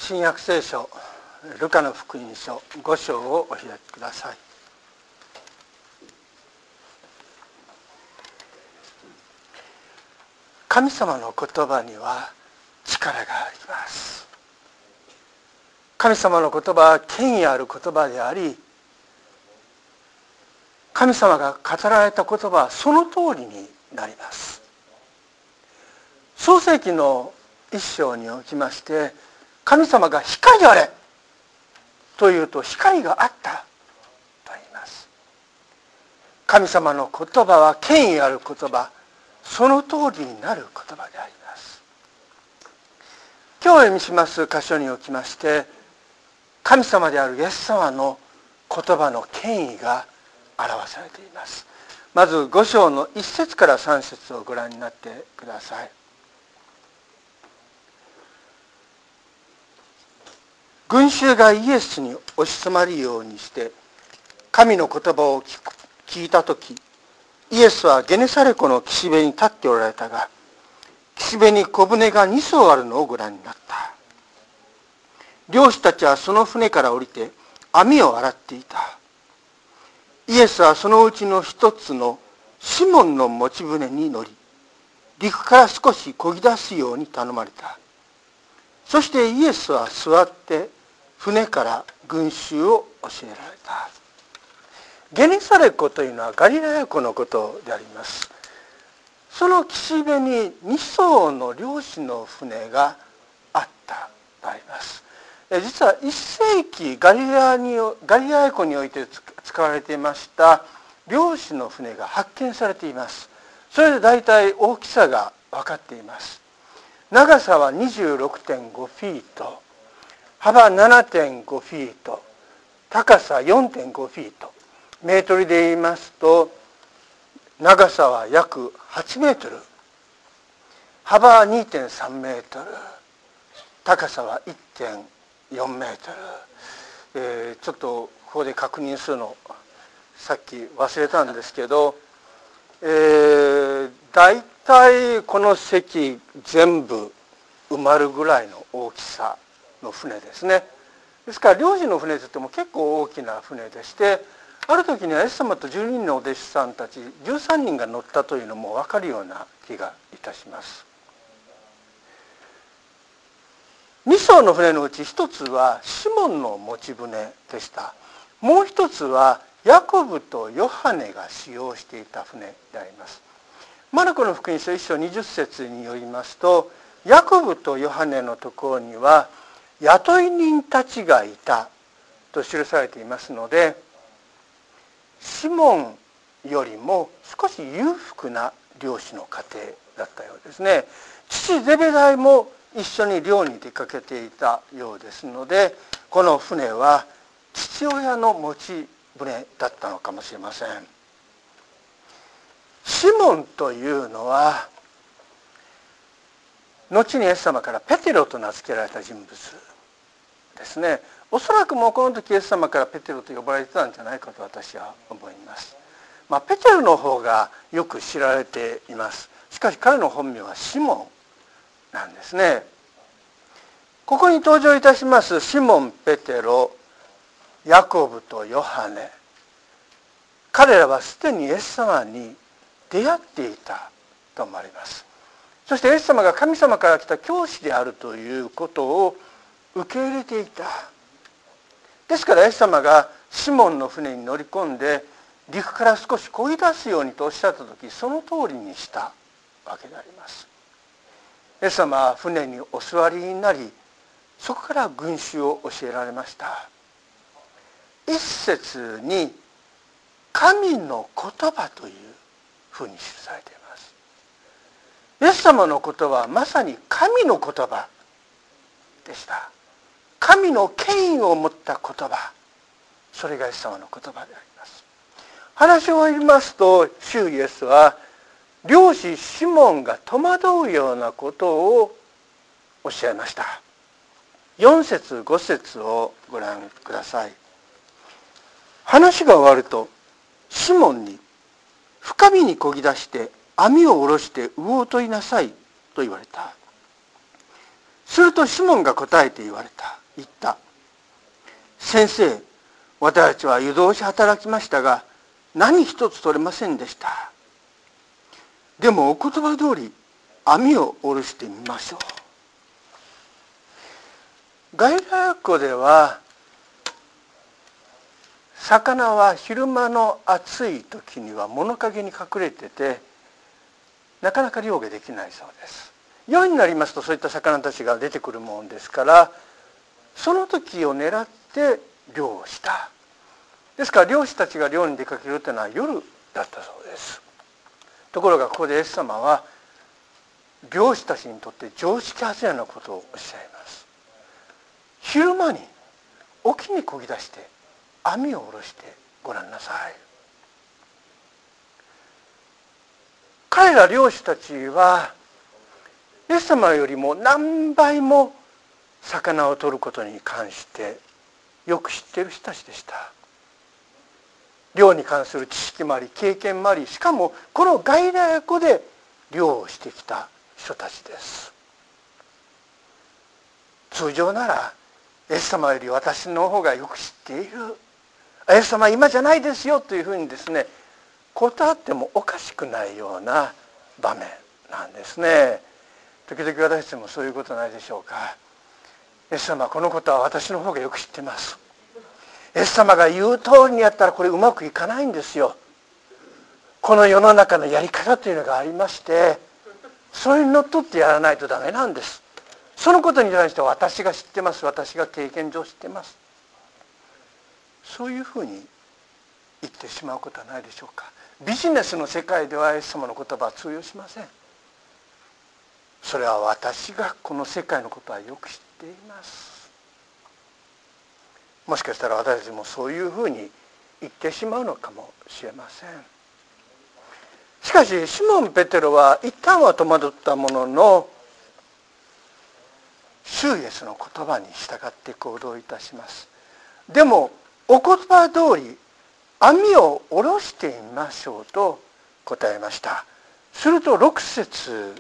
新約聖書ルカの福音書5章をお開きください。神様の言葉には力があります。神様の言葉は権威ある言葉であり、神様が語られた言葉はその通りになります。創世記の一章におきまして、神様が光あれというと光があったと言います。神様の言葉は権威ある言葉、その通りになる言葉であります。今日お読みします箇所におきまして、神様であるイエス様の言葉の権威が表されています。まず5章の1節から3節をご覧になってください。群衆がイエスに押し迫るようにして神の言葉を聞いたとき、イエスはゲネサレ湖の岸辺に立っておられたが、岸辺に小舟が2艘あるのをご覧になった。漁師たちはその船から降りて網を洗っていた。イエスはそのうちの一つのシモンの持ち船に乗り、陸から少し漕ぎ出すように頼まれた。そしてイエスは座って船から群衆を教えられた。ゲネサレ湖というのはガリラヤ湖のことであります。その岸辺に2艘の漁師の船があったとあります。実は1世紀ガリラヤ湖において使われていました漁師の船が発見されています。それで大体大きさが分かっています。長さは 26.5 フィート、幅 7.5 フィート、高さ 4.5 フィート、メートルで言いますと長さは約8メートル、幅は 2.3 メートル、高さは 1.4 メートル、ちょっとここで確認するのさっき忘れたんですけど、だいたいこの席全部埋まるぐらいの大きさの船ですね。ですから漁師の船といっても結構大きな船でして、ある時にはイエス様と12人のお弟子さんたち13人が乗ったというのも分かるような気がいたします。2艘の船のうち1つはシモンの持ち船でした。もう1つはヤコブとヨハネが使用していた船であります。マルコの福音書1章20節によりますと、ヤコブとヨハネのところには雇い人たちがいたと記されていますので、シモンよりも少し裕福な漁師の家庭だったようですね。父ゼベダイも一緒に漁に出かけていたようですので、この船は父親の持ち船だったのかもしれません。シモンというのは後にイエス様からペテロと名付けられた人物ですね。おそらくもうこの時イエス様からペテロと呼ばれてたんじゃないかと私は思います。ペテロの方がよく知られています。しかし彼の本名はシモンなんですね。ここに登場いたしますシモン、ペテロ、ヤコブとヨハネ、彼らはすでにイエス様に出会っていたと思われます。そしてイエス様が神様から来た教師であるということを受け入れていた。ですからイエス様がシモンの船に乗り込んで陸から少し漕ぎ出すようにとおっしゃった時、その通りにしたわけであります。イエス様は船にお座りになり、そこから群衆を教えられました。一節に神の言葉というふうに記されています。イエス様の言葉はまさに神の言葉でした。神の権威を持った言葉、それがイエス様の言葉であります。話を言いますと、主イエスは漁師シモンが戸惑うようなことをおっしゃいました。4節5節をご覧ください。話が終わるとシモンに深みに漕ぎ出して網を下ろして魚を取りなさいと言われた。 するとシモンが答えて言った。先生、私たちは夜通し働きましたが、何一つ取れませんでした。でもお言葉通り、網を下ろしてみましょう。ガリラヤ湖では、魚は昼間の暑い時には物陰に隠れてて、なかなか漁ができないそうです。夜になりますとそういった魚たちが出てくるものですから、その時を狙って漁をした。ですから漁師たちが漁に出かけるというのは夜だったそうです。ところがここでイエス様は漁師たちにとって常識外れなことをおっしゃいます。昼間に沖に漕ぎ出して網を下ろしてごらんなさい。彼ら漁師たちはイエス様よりも何倍も魚を取ることに関してよく知っている人たちでした。漁に関する知識もあり経験もあり、しかもこのガリラヤ湖で漁をしてきた人たちです。通常ならイエス様より私の方がよく知っている、イエス様今じゃないですよというふうにですね、断ってもおかしくないような場面なんですね。時々私たちもそういうことないでしょうか。イエス様、このことは私の方がよく知ってます。イエス様が言う通りにやったらこれうまくいかないんですよ。この世の中のやり方というのがありまして、それにのっとってやらないとダメなんです。そのことに対して私が知ってます、私が経験上知ってます、そういうふうに言ってしまうことはないでしょうか。ビジネスの世界ではイエス様の言葉は通用しません。それは私がこの世界のことはよく知っています。もしかしたら私たちもそういうふうに言ってしまうのかもしれません。しかしシモン・ペテロは一旦は戸惑ったものの、主イエスの言葉に従って行動いたします。でもお言葉通り網を下ろしてみましょうと答えました。すると6節、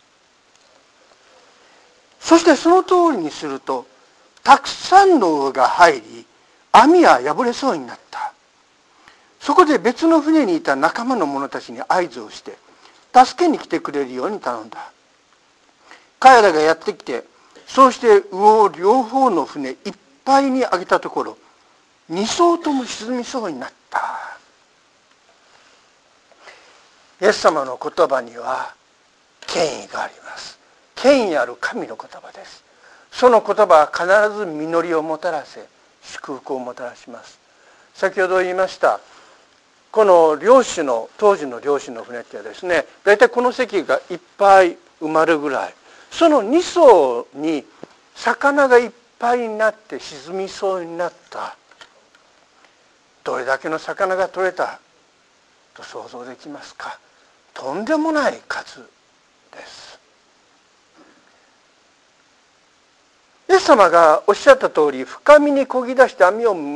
そしてその通りにするとたくさんの魚が入り、網は破れそうになった。そこで別の船にいた仲間の者たちに合図をして助けに来てくれるように頼んだ。彼らがやってきて、そうして魚を両方の船いっぱいに上げたところ、2艘とも沈みそうになった。イエス様の言葉には権威があります。権威ある神の言葉です。その言葉は必ず実りをもたらせ、祝福をもたらします。先ほど言いましたこの当時の漁師の船ってはですね、大体この席がいっぱい埋まるぐらい、その2艘に魚がいっぱいになって沈みそうになった。どれだけの魚が取れたと想像できますか。とんでもない数です。イエス様がおっしゃった通り、深みに漕ぎ出して網を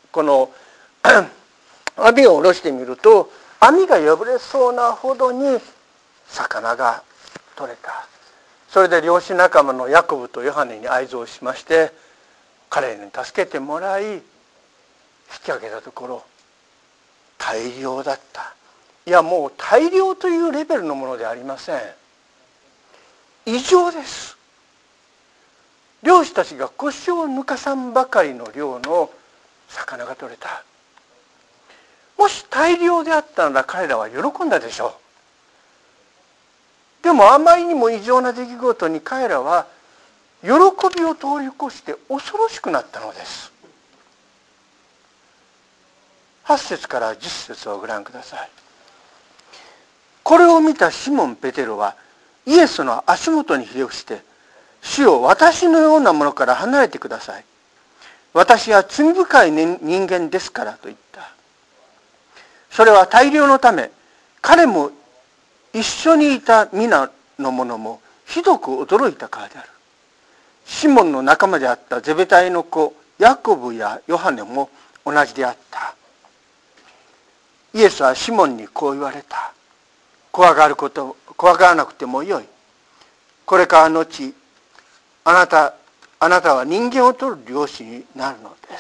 網を下ろしてみると、網が破れそうなほどに魚が取れた。それで漁師仲間のヤコブとヨハネに合図をしまして、彼らに助けてもらい引き上げたところ、大量だった。いや、もう大量というレベルのものではありません。異常です。漁師たちが腰を抜かさんばかりの量の魚が取れた。もし大量であったなら彼らは喜んだでしょう。でもあまりにも異常な出来事に彼らは喜びを通り越して恐ろしくなったのです。8節から10節をご覧ください。これを見たシモン・ペテロはイエスの足元にひれ伏して、主よ、私のようなものから離れてください。私は罪深い人間ですからと言った。それは大漁のため、彼も一緒にいた皆の者もひどく驚いたからである。シモンの仲間であったゼベダイの子ヤコブやヨハネも同じであった。イエスはシモンにこう言われた。怖がらなくてもよい。これからのちあなたは人間を取る漁師になるのです。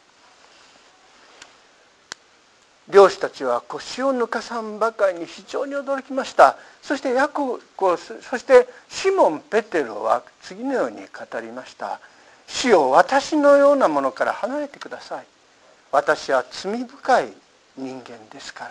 漁師たちは腰を抜かさんばかりに非常に驚きました。そしてそしてシモン・ペテロは次のように語りました。主よ、私のようなものから離れてください。私は罪深い人間ですから。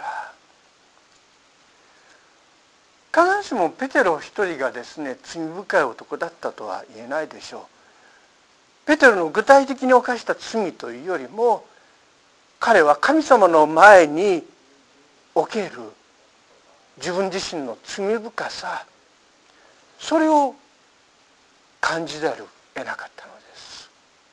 必ずしもペテロ一人がですね、罪深い男だったとは言えないでしょう。ペテロの具体的に犯した罪というよりも、彼は神様の前における自分自身の罪深さ、それを感じざるを得なかったのです。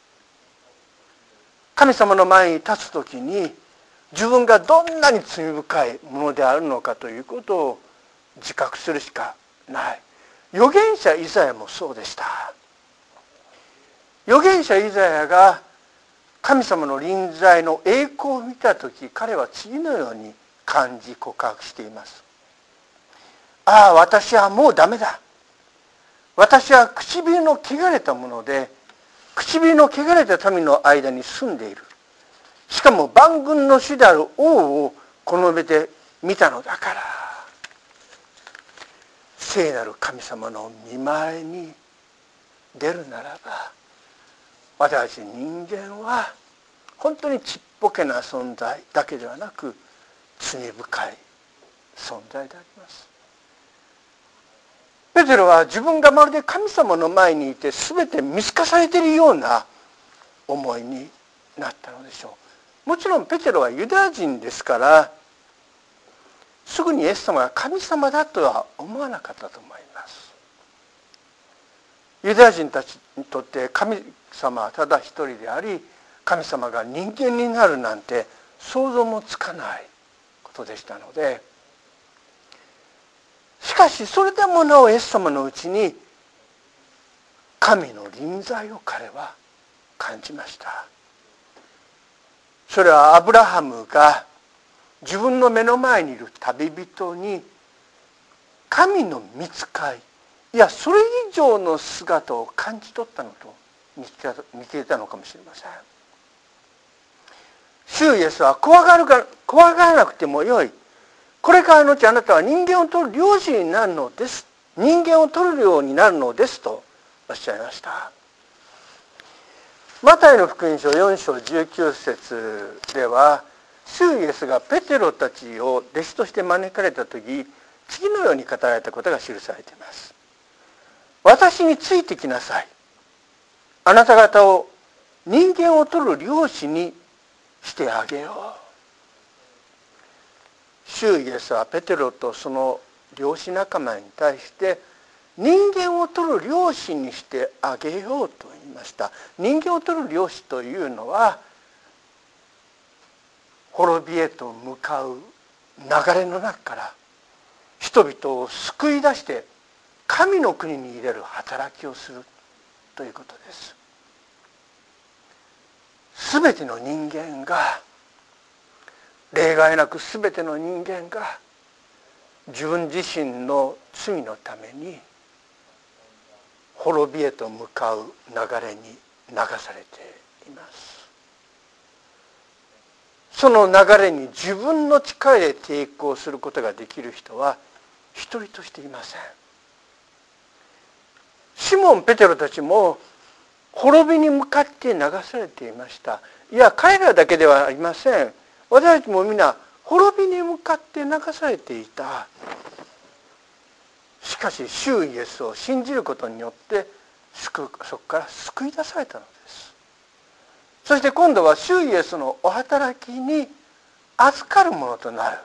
神様の前に立つときに、自分がどんなに罪深いものであるのかということを自覚するしかない。預言者イザヤもそうでした。預言者イザヤが神様の臨在の栄光を見たとき、彼は次のように感じ告白しています。ああ、私はもうダメだ。私は唇の汚れたもので、唇の汚れた民の間に住んでいる。しかも万軍の主である王をこの目で見たのだから。聖なる神様の御前に出るならば、私人間は本当にちっぽけな存在だけではなく罪深い存在であります。ペテロは自分がまるで神様の前にいて全て見透かされているような思いになったのでしょう。もちろんペテロはユダヤ人ですから、すぐにイエス様が神様だとは思わなかったと思います。ユダヤ人たちにとって神様はただ一人であり、神様が人間になるなんて想像もつかないことでしたので、しかしそれでもなおイエス様のうちに神の臨在を彼は感じました。それはアブラハムが自分の目の前にいる旅人に神の御使い、いやそれ以上の姿を感じ取ったのと似ていたのかもしれません。主イエスは怖がらなくてもよい。これからのちあなたは人間を取る漁師になるのです。人間を取るようになるのですとおっしゃいました。マタイの福音書4章19節では、主イエスがペテロたちを弟子として招かれた時、次のように語られたことが記されています。私についてきなさい。あなた方を人間を取る漁師にしてあげよう。主イエスはペテロとその漁師仲間に対して人間を取る漁師にしてあげようと言いました。人間を取る漁師というのは滅びへと向かう流れの中から人々を救い出して神の国に入れる働きをするということです。すべての人間が、例外なくすべての人間が自分自身の罪のために滅びへと向かう流れに流されています。その流れに自分の力で抵抗することができる人は一人としていません。シモン・ペテロたちも滅びに向かって流されていました。いや、彼らだけではありません。私たちも皆滅びに向かって流されていた。しかし主イエスを信じることによってそこから救い出されたのです。そして今度は主イエスのお働きに預かるものとなる。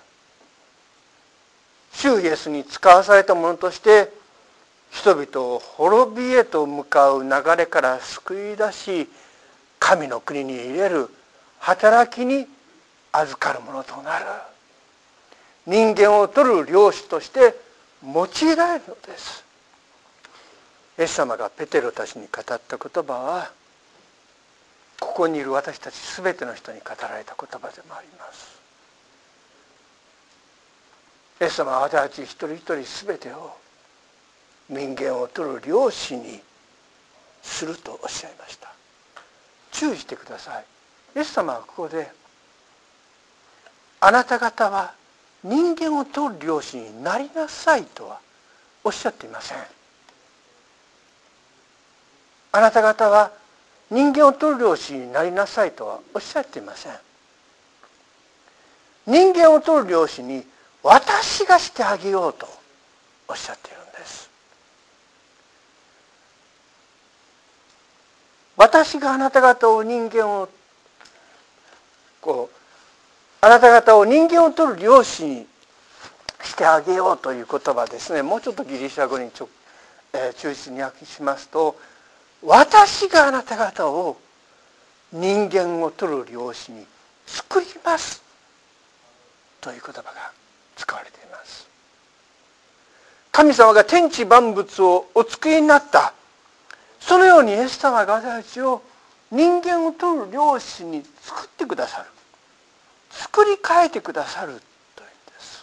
主イエスに使わされたものとして人々を滅びへと向かう流れから救い出し、神の国に入れる働きに預かるものとなる。人間を取る漁師として用いられるのです。イエス様がペテロたちに語った言葉は、ここにいる私たち全ての人に語られた言葉でもあります。イエス様は私たち一人一人全てを人間を取る漁師にするとおっしゃいました。注意してください。イエス様はここで、あなた方は人間を取る漁師になりなさいとはおっしゃっていません。あなた方は人間を取る漁師になりなさいとはおっしゃっていません。人間を取る漁師に私がしてあげようとおっしゃっているんです。私があなた方をあなた方を人間を取る漁師にしてあげようという言葉ですね。もうちょっとギリシャ語に忠実に訳しますと、私があなた方を人間を取る漁師に作りますという言葉が使われています。神様が天地万物をお作りになった、そのようにイエス様が私たちを人間を取る漁師に作ってくださる、作り変えてくださるというんです。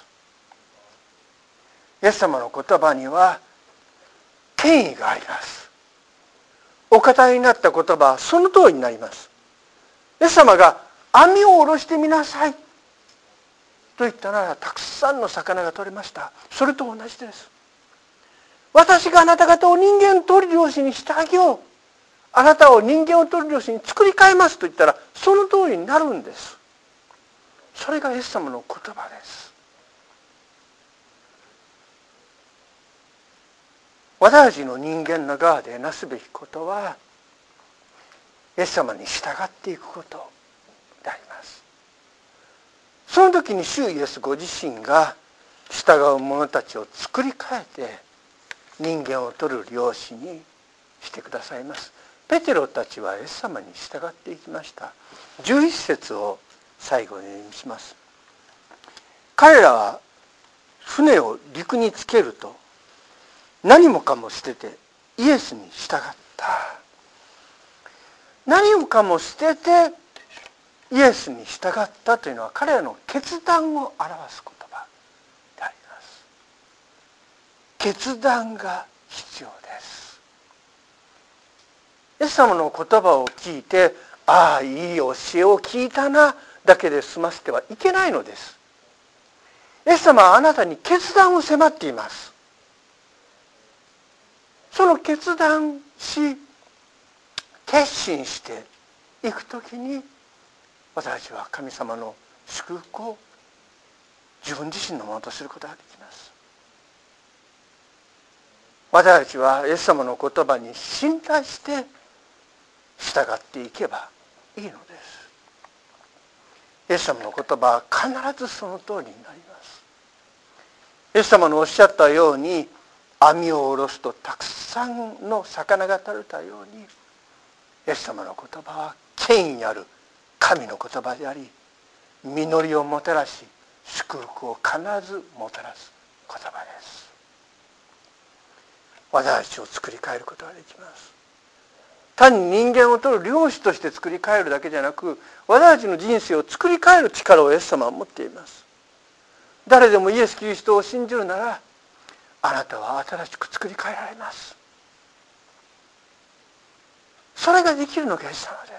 イエス様の言葉には権威があります。お語りになった言葉はその通りになります。イエス様が網を下ろしてみなさいと言ったなら、たくさんの魚が取れました。それと同じです。私があなた方を人間を取る漁師にしてあげよう、あなたを人間を取る漁師に作り変えますと言ったら、その通りになるんです。それがイエス様の言葉です。私たちの人間の側でなすべきことは、イエス様に従っていくことであります。その時に主イエスご自身が従う者たちを作り変えて人間を取る漁師にしてくださいます。ペテロたちはイエス様に従っていきました。11節を最後に読みします。彼らは船を陸につけると、何もかも捨ててイエスに従った。何もかも捨ててイエスに従ったというのは、彼らの決断を表す言葉であります。決断が必要です。イエス様の言葉を聞いて、ああ、いい教えを聞いたなだけで済ませてはいけないのです。イエス様はあなたに決断を迫っています。その決断し、決心していくときに、私たちは神様の祝福を自分自身のものとすることができます。私たちはイエス様の言葉に信頼して従っていけばいいのです。イエス様の言葉は必ずその通りになります。イエス様のおっしゃったように、網を下ろすとたくさんの魚が取れたように、イエス様の言葉は権威ある神の言葉であり、実りをもたらし祝福を必ずもたらす言葉です。私たちを作り変えることができます。単に人間を取る漁師として作り変えるだけじゃなく、私たちの人生を作り変える力をイエス様は持っています。誰でもイエス・キリストを信じるなら、あなたは新しく作り変えられます。それができるのがイエス様です。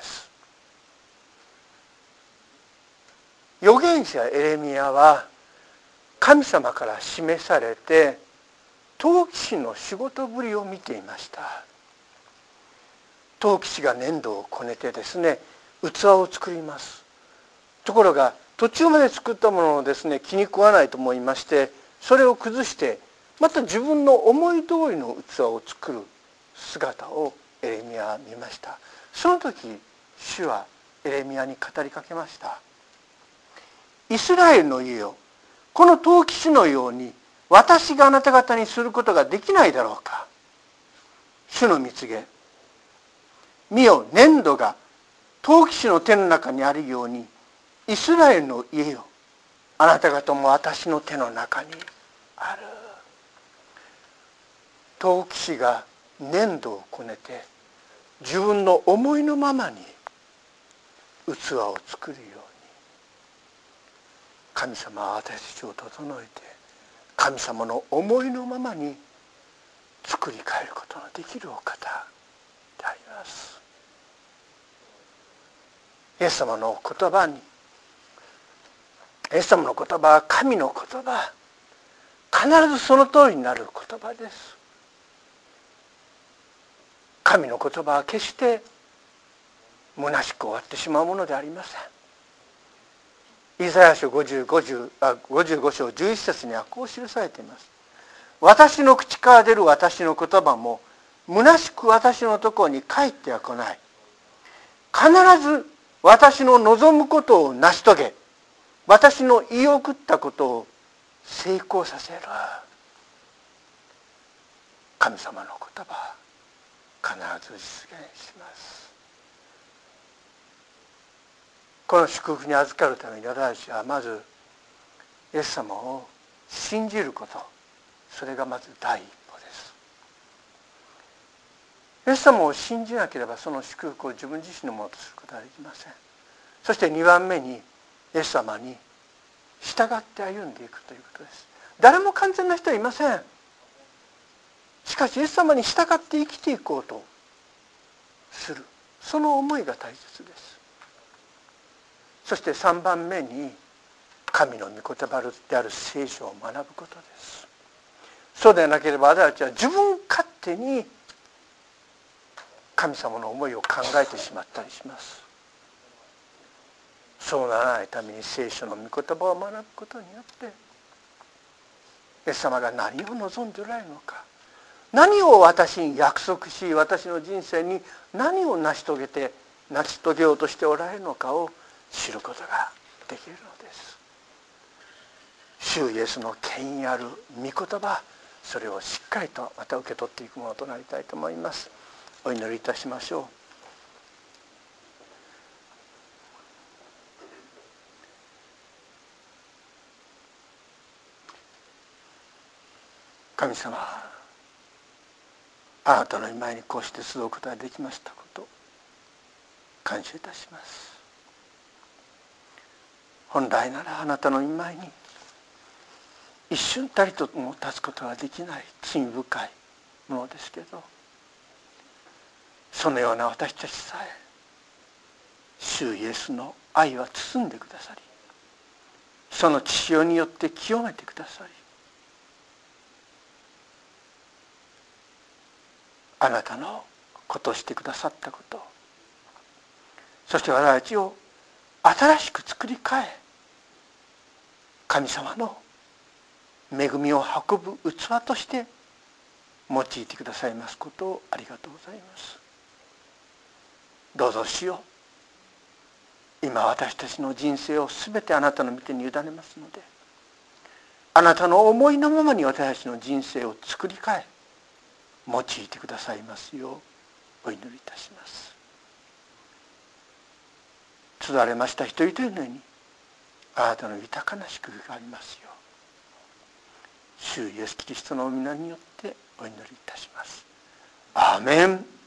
預言者エレミヤは神様から示されて陶器師の仕事ぶりを見ていました。陶器師が粘土をこねてですね、器を作ります。ところが途中まで作ったものをですね、気に食わないと思いまして、それを崩してまた自分の思い通りの器を作る姿をエレミヤは見ました。その時主はエレミヤに語りかけました。イスラエルの家よ、この陶器師のように私があなた方にすることができないだろうか。主の蜜げ、見よ、粘土が陶器師の手の中にあるように、イスラエルの家よ、あなた方も私の手の中にある。陶器師が粘土をこねて自分の思いのままに器を作るように、神様は私たちを整えて神様の思いのままに作り変えることのできるお方であります。イエス様の言葉に、イエス様の言葉は神の言葉、必ずその通りになる言葉です。神の言葉は決して虚しく終わってしまうものではありません。イザヤ書55章11節にはこう記されています。私の口から出る私の言葉も虚しく私のところに帰っては来ない。必ず私の望むことを成し遂げ、私の言い送ったことを成功させる。神様の言葉、必ず実現します。この祝福に預かるために私たちはまずイエス様を信じること、それがまず第一歩です。イエス様を信じなければその祝福を自分自身のものとすることはできません。そして2番目にイエス様に従って歩んでいくということです。誰も完全な人はいません。しかしイエス様に従って生きていこうとする、その思いが大切です。そして3番目に神の御言葉である聖書を学ぶことです。そうでなければ私たちは自分勝手に神様の思いを考えてしまったりします。そうならないために聖書の御言葉を学ぶことによってイエス様が何を望んでおられるのか、何を私に約束し、私の人生に何を成し遂げようとしておられるのかを知ることができるのです。主イエスの権威ある御言葉、それをしっかりとまた受け取っていくものとなりたいと思います。お祈りいたしましょう。神様、あなたの御前にこうして集うことができましたこと、感謝いたします。本来ならあなたの御前に一瞬たりとも立つことができない罪深いものですけど、そのような私たちさえ主イエスの愛は包んでくださり、その血潮によって清めてくださり、あなたのことをしてくださったこと、そして私たちを新しく作り変え、神様の恵みを運ぶ器として用いてくださいますことをありがとうございます。どうぞ主よ、今私たちの人生をすべてあなたの御手に委ねますので、あなたの思いのままに私たちの人生を作り変え用いてくださいますようお祈りいたします。つだれました一人一人のようにあなたの豊かな祝福がありますよう、主イエスキリストの皆によってお祈りいたします。アーメン。